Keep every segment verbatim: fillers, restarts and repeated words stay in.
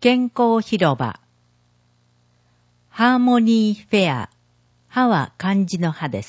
健康広場。ハーモニーフェア。歯は漢字の歯です。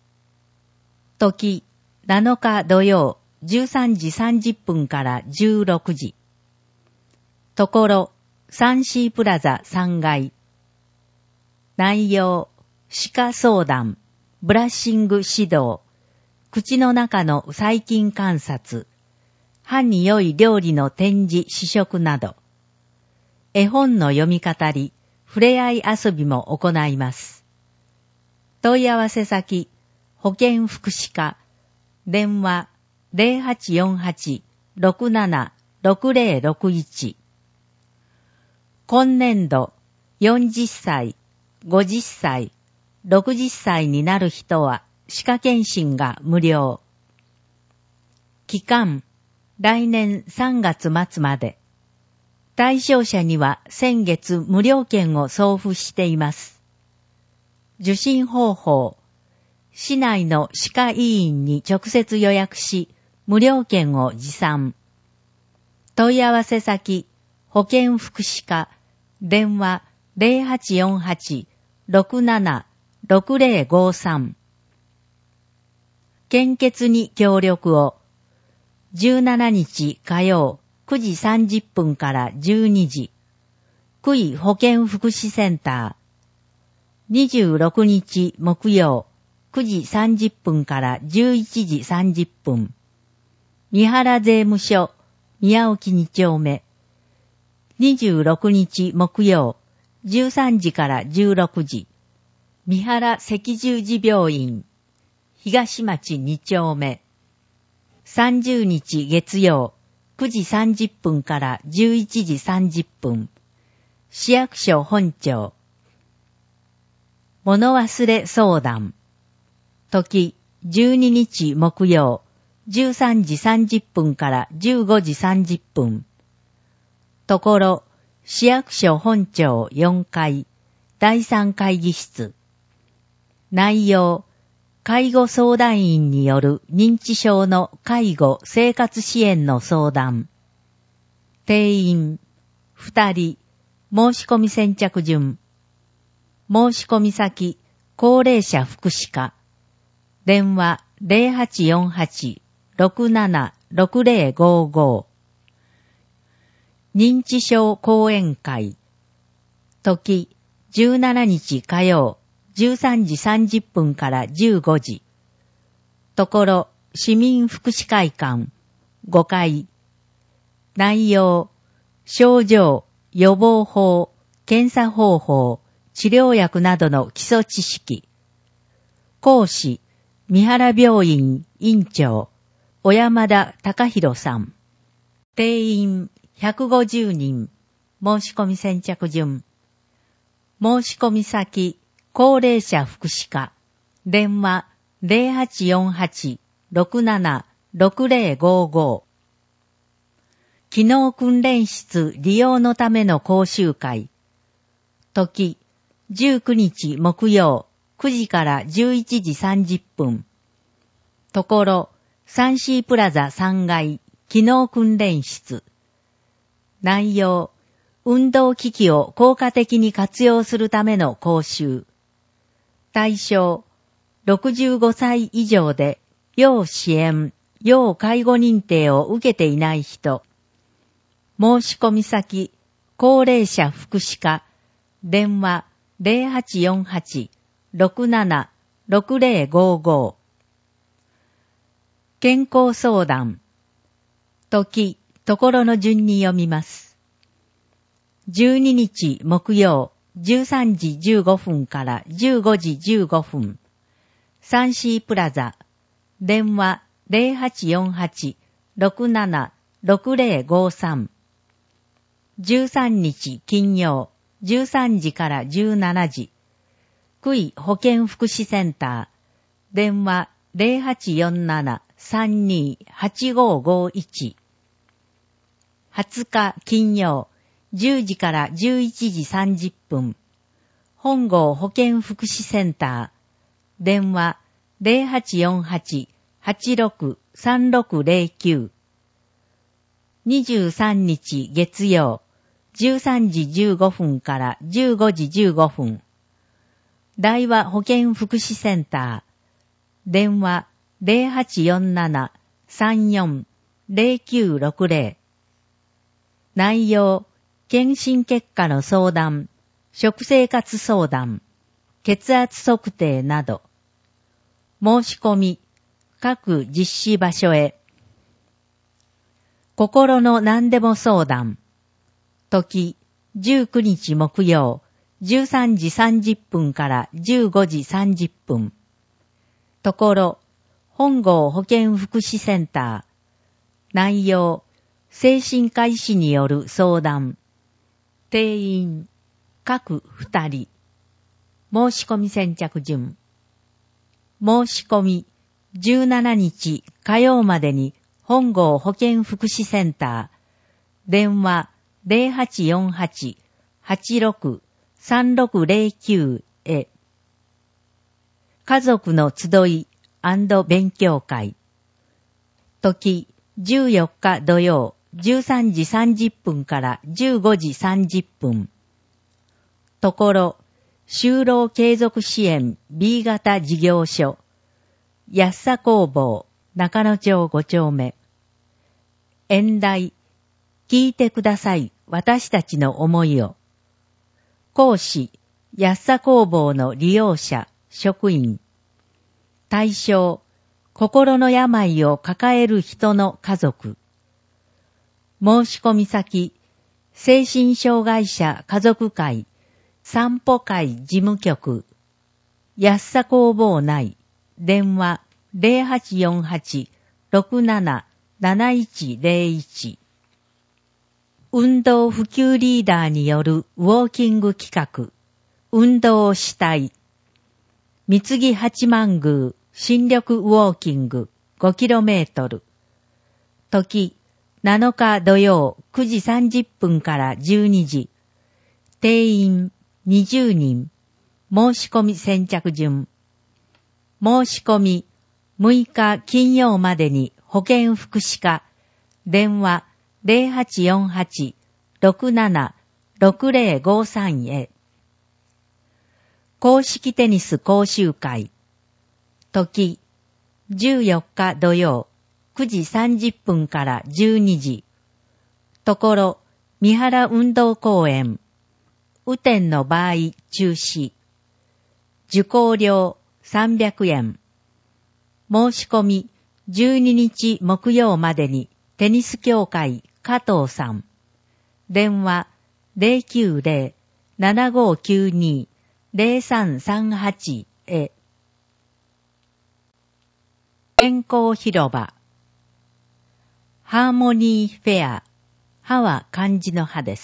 時、なのか土曜、じゅうさんじさんじゅっぷんからじゅうろくじ。ところ、サンシープラザさんがい。内容、歯科相談、ブラッシング指導、口の中の細菌観察、歯に良い料理の展示試食など、絵本の読み語り、ふれあい遊びも行います。問い合わせ先、保健福祉課、電話 ゼロはちよんはち ろくなな ろくゼロろくいち。今年度、よんじゅっさい、ごじゅっさい、ろくじゅっさいになる人は歯科検診が無料。期間、来年さんがつ末まで。対象者には先月無料券を送付しています。受診方法、市内の歯科医院に直接予約し、無料券を持参。問い合わせ先、保健福祉課、電話 ゼロはちよんはち ろくなな ろくゼロごさん。献血に協力を。じゅうしちにち火曜、くじさんじゅっぷんからじゅうにじ。区医保健福祉センター。にじゅうろくにち木曜、くじさんじゅっぷんからじゅういちじさんじゅっぷん。三原税務署、宮沖に丁目。にじゅうろくにち木曜、じゅうさんじからじゅうろくじ。三原赤十字病院、東町に丁目。さんじゅうにち月曜、くじさんじゅっぷんからじゅういちじさんじゅっぷん。市役所本庁。物忘れ相談。時、じゅうににち木曜、じゅうさんじさんじゅっぷんからじゅうごじさんじゅっぷん。ところ、市役所本庁よんかい、だいさん会議室。内容、介護相談員による認知症の介護生活支援の相談。定員、ふたり、申し込み先着順。申し込み先、高齢者福祉課。電話 ゼロはちよんはち ろくなな ろくゼロごご。認知症講演会。時、じゅうしちにち火曜、じゅうさんじさんじゅっぷんからじゅうごじ。ところ、市民福祉会館、ごかい。内容、症状、予防法、検査方法、治療薬などの基礎知識。講師、三原病院院長、小山田隆弘さん。定員ひゃくごじゅうにん。申し込み先着順。申し込み先、高齢者福祉課。電話 ゼロはちよんはち ろくなな ろくゼロごご。機能訓練室利用のための講習会。時、じゅうくにち木曜、くじからじゅういちじさんじゅっぷん。ところ、サンシープラザさんがい、機能訓練室。内容、運動機器を効果的に活用するための講習。対象、ろくじゅうごさい以上で、要支援、要介護認定を受けていない人。申し込み先、高齢者福祉課。電話 ゼロはちよんはち ろくなな ろくゼロごご。健康相談。時、ところの順に読みます。じゅうににち木曜、じゅうさんじじゅうごふんからじゅうごじじゅうごふん。サンシープラザ。電話 ゼロはちよんはち ろくなな ろくゼロごさん。じゅうさんにち金曜、じゅうさんじからじゅうしちじ。区医保健福祉センター。電話 ゼロはちよんなな さんにはちごごいち。はつか金曜、じゅうじからじゅういちじさんじゅっぷん。本郷保健福祉センター。電話 ゼロはちよんはち はちろく さんろくゼロきゅう。にじゅうさんにち月曜、 じゅうさんじじゅうごふんからじゅうごじじゅうごふん。大和保健福祉センター。電話 ゼロはちよんなな さんよん ゼロきゅうろくゼロ。内容、検診結果の相談、食生活相談、血圧測定など。申し込み、各実施場所へ。心の何でも相談。時、じゅうくにち木曜、じゅうさんじさんじゅっぷんからじゅうごじさんじゅっぷん。ところ、本郷保健福祉センター。内容、精神科医師による相談。定員、各二人。申し込み先着順。申し込み、じゅうしちにち火曜までに本郷保健福祉センター。電話 ゼロはちよんはち はちろく さんろくゼロきゅう へ。家族の集い&勉強会。時、じゅうよっか土曜、じゅうさんじさんじゅっぷんからじゅうごじさんじゅっぷん。ところ、就労継続支援 B 型事業所。安佐工房、中野町ごちょうめ。演題、聞いてください、私たちの思いを。講師、安佐工房の利用者、職員。対象、心の病を抱える人の家族。申し込み先、精神障害者家族会、散歩会事務局。安佐工房内、電話ゼロはちよんはち ろくなな なないちゼロいち。運動普及リーダーによるウォーキング企画、運動をしたい。三木八幡宮新緑ウォーキング ごキロメートル。時、なのか土曜くじさんじゅっぷんからじゅうにじ。定員にじゅうにん。申し込み先着順。申し込みむいか金曜までに保健福祉課。電話ゼロはちよんはち ろくなな ろくゼロごさん へ。公式テニス講習会。時、じゅうよっか土曜、くじさんじゅっぷんからじゅうにじ。ところ、三原運動公園。雨天の場合中止。受講料さんびゃくえん。申し込みじゅうににち木曜までにテニス協会加藤さん。電話ゼロきゅうゼロ ななごきゅうに ゼロさんさんはち へ。健康広場。ハーモニーフェア。歯は漢字の歯です。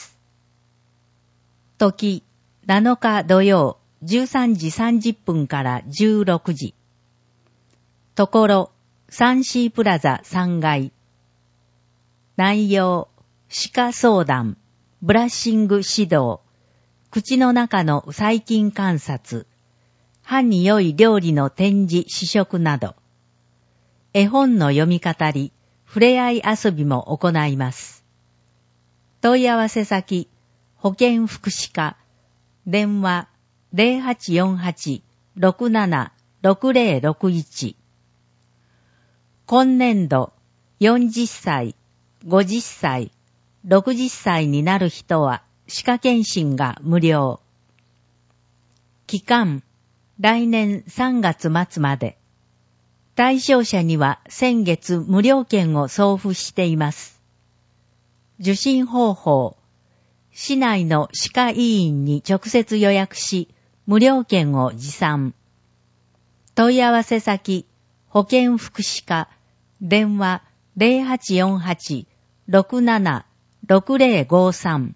時、なのか土曜、じゅうさんじさんじゅっぷんからじゅうろくじ。ところ、サンシープラザさんがい。内容、歯科相談、ブラッシング指導、口の中の細菌観察、歯に良い料理の展示試食など、絵本の読み語り、ふれあい遊びも行います。問い合わせ先、保健福祉課、電話ゼロはちよんはち ろくなな ろくゼロろくいち。今年度よんじゅっさい、ごじゅっさい、ろくじゅっさいになる人は歯科検診が無料。期間、来年さんがつ末まで。対象者には先月無料券を送付しています。受診方法、市内の歯科医院に直接予約し、無料券を持参。問い合わせ先、保健福祉課、電話ゼロはちよんはち ろくなな ろくゼロごさん。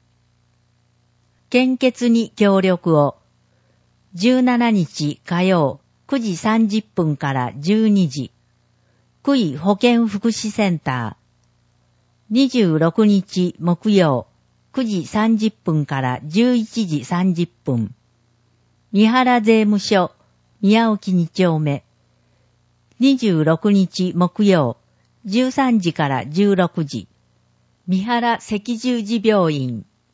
献血に協力を。じゅうしちにち火曜、くじさんじゅっぷんからじゅうにじ。区医保健福祉センター。にじゅうろくにち木曜、くじさんじゅっぷんからじゅういちじさんじゅっぷん。三原税務署、宮沖にちょうめ。にじゅうろくにち木曜、じゅうさんじからじゅうろくじ。三原赤十字病院、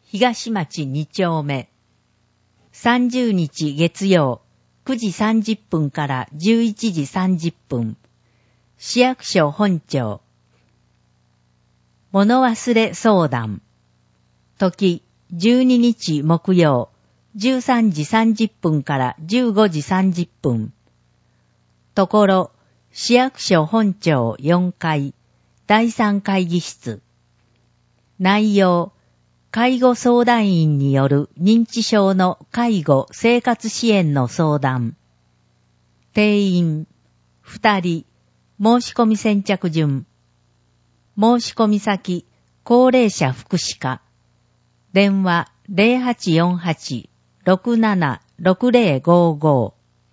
東町に丁目。さんじゅうにち月曜、くじさんじゅっぷんからじゅういちじさんじゅっぷん。市役所本庁。物忘れ相談。時、じゅうににち木曜、じゅうさんじさんじゅっぷんからじゅうごじさんじゅっぷん。ところ、市役所本庁よんかい、だいさん会議室。内容、介護相談員による認知症の介護生活支援の相談。定員、ふたり、申し込み先着順。申し込み先、高齢者福祉課。電話 ゼロはちよんはち ろくなな ろくゼロごご。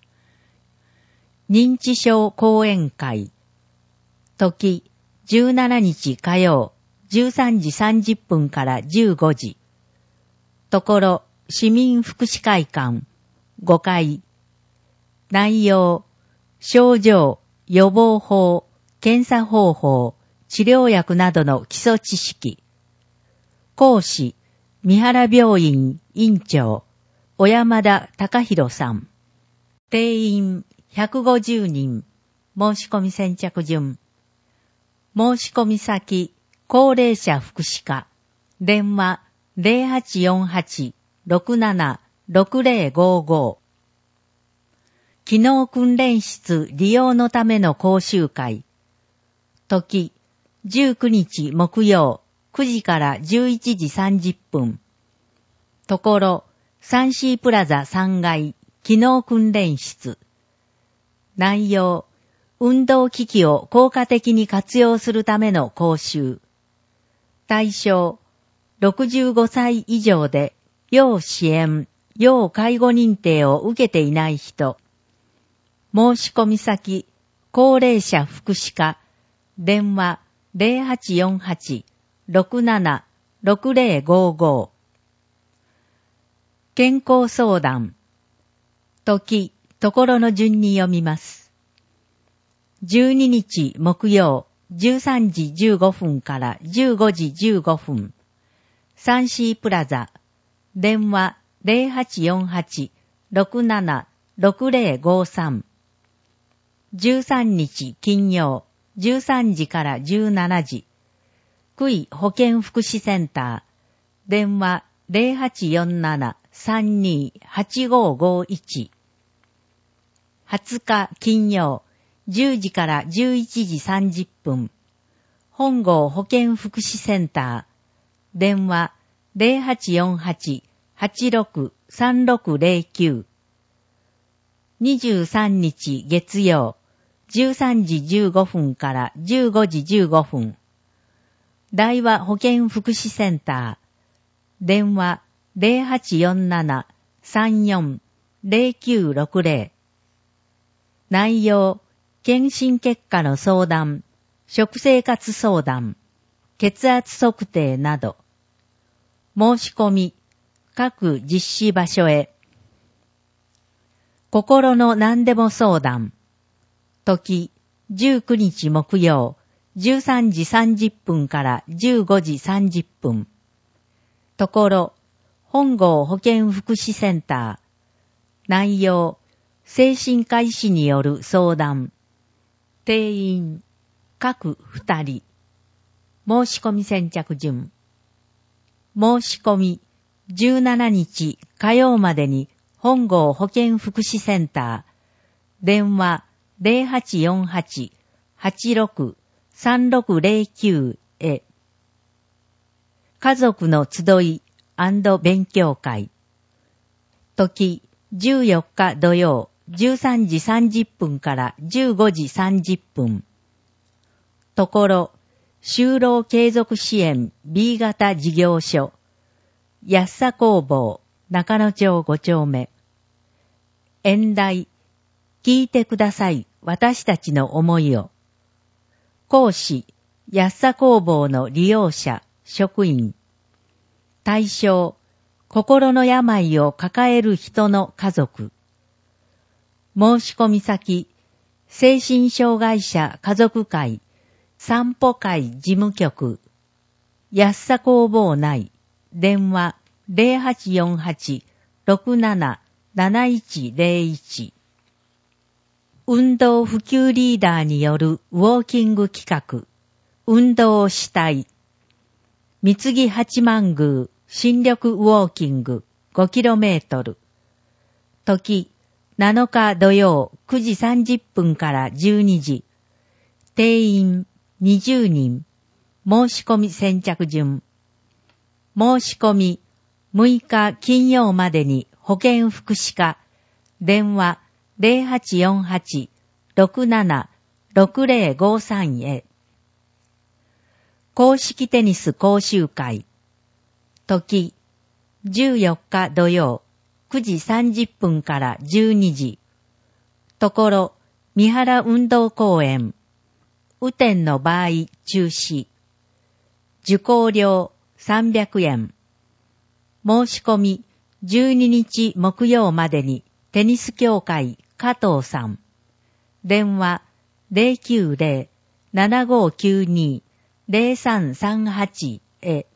認知症講演会。時、じゅうしちにち火曜、じゅうさんじさんじゅっぷんからじゅうごじ。ところ、市民福祉会館、ごかい。内容、症状、予防法、検査方法、治療薬などの基礎知識。講師、三原病院院長、小山田隆弘さん。定員ひゃくごじゅうにん。申し込み先着順。申し込み先、高齢者福祉課。電話ゼロはちよんはち ろくなな ろくゼロごご。機能訓練室利用のための講習会。時、じゅうくにち木曜、くじからじゅういちじさんじゅっぷん。ところ、サンシープラザさんがい、機能訓練室。内容、運動機器を効果的に活用するための講習。対象、ろくじゅうごさい以上で、要支援、要介護認定を受けていない人。申し込み先、高齢者福祉課。電話ゼロはちよんはち ろくなな ろくゼロごご。健康相談。時、ところの順に読みます。じゅうににち木曜、じゅうさんじじゅうごふんからじゅうごじじゅうごふん。サンシープラザ。電話ゼロはちよんはち ろくなな ろくゼロごさん。じゅうさんにち金曜、じゅうさんじからじゅうしちじ。区医保健福祉センター。電話ゼロはちよんなな さんにはちごごいち。はつか金曜、じゅうじからじゅういちじさんじゅっぷん。本郷保健福祉センター。電話ゼロはちよんはち はちろく さんろくゼロきゅう。にじゅうさんにち月曜、じゅうさんじじゅうごふんからじゅうごじじゅうごふん。大和保健福祉センター。電話ゼロはちよんなな さんよん ゼロきゅうろくゼロ。内容、検診結果の相談、食生活相談、血圧測定など。申し込み、各実施場所へ。心の何でも相談。時、じゅうくにち木曜、じゅうさんじさんじゅっぷんからじゅうごじさんじゅっぷん。ところ、本郷保健福祉センター。内容、精神科医師による相談。定員、各ふたり。申し込み先着順。申し込み、じゅうしちにち火曜までに本郷保健福祉センター。電話ゼロはちよんはち はちろく さんろくゼロきゅう へ。家族の集い&勉強会。時、じゅうよっか土曜、じゅうさんじさんじゅっぷんからじゅうごじさんじゅっぷん。ところ、就労継続支援 B 型事業所。安佐工房、中野町ご丁目。演題、聞いてください、私たちの思いを。講師、安佐工房の利用者、職員。対象、心の病を抱える人の家族。申し込み先、精神障害者家族会、散歩会事務局。安佐工房内、電話ゼロはちよんはち ろくなな なないちゼロいち。運動普及リーダーによるウォーキング企画、運動したい。三木八幡宮新緑ウォーキング ごキロメートル。時、なのか土曜くじさんじゅっぷんからじゅうにじ。定員にじゅうにん。申し込み先着順。申し込みむいか金曜までに保健福祉課、電話ゼロはちよんはち ろくなな ろくゼロごさん へ。公式テニス講習会。時、じゅうよっか土曜くじさんじゅっぷんからじゅうにじ。ところ、三原運動公園。雨天の場合中止。受講料さんびゃくえん。申し込みじゅうににち木曜までにテニス協会加藤さん。電話ゼロきゅうゼロ ななごきゅうに ゼロさんさんはち へ。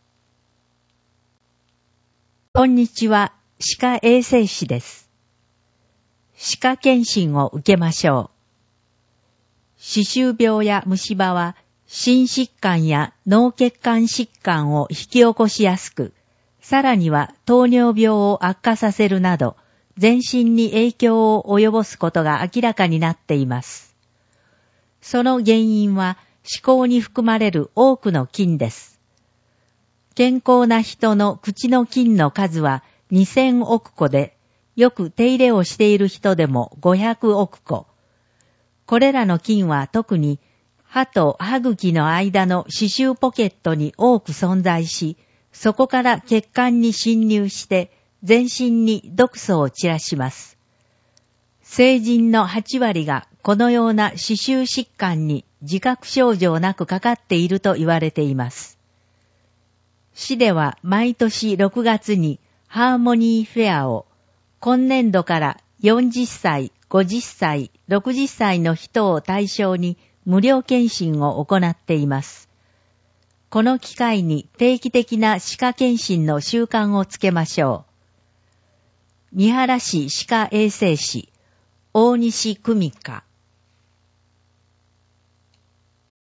こんにちは、歯科衛生士です。歯科検診を受けましょう。歯周病や虫歯は心疾患や脳血管疾患を引き起こしやすく、さらには糖尿病を悪化させるなど、全身に影響を及ぼすことが明らかになっています。その原因は歯垢に含まれる多くの菌です。健康な人の口の菌の数はにせんおくこで、よく手入れをしている人でもごひゃくおくこ。これらの菌は特に歯と歯茎の間の歯周ポケットに多く存在し、そこから血管に侵入して全身に毒素を散らします。成人のはちわりがこのような歯周疾患に自覚症状なくかかっていると言われています。市では毎年ろくがつにハーモニーフェアを今年度からよんじゅっさい、ごじゅっさい、ろくじゅっさいの人を対象に無料検診を行っています。この機会に定期的な歯科検診の習慣をつけましょう。三原市歯科衛生士、大西久美香。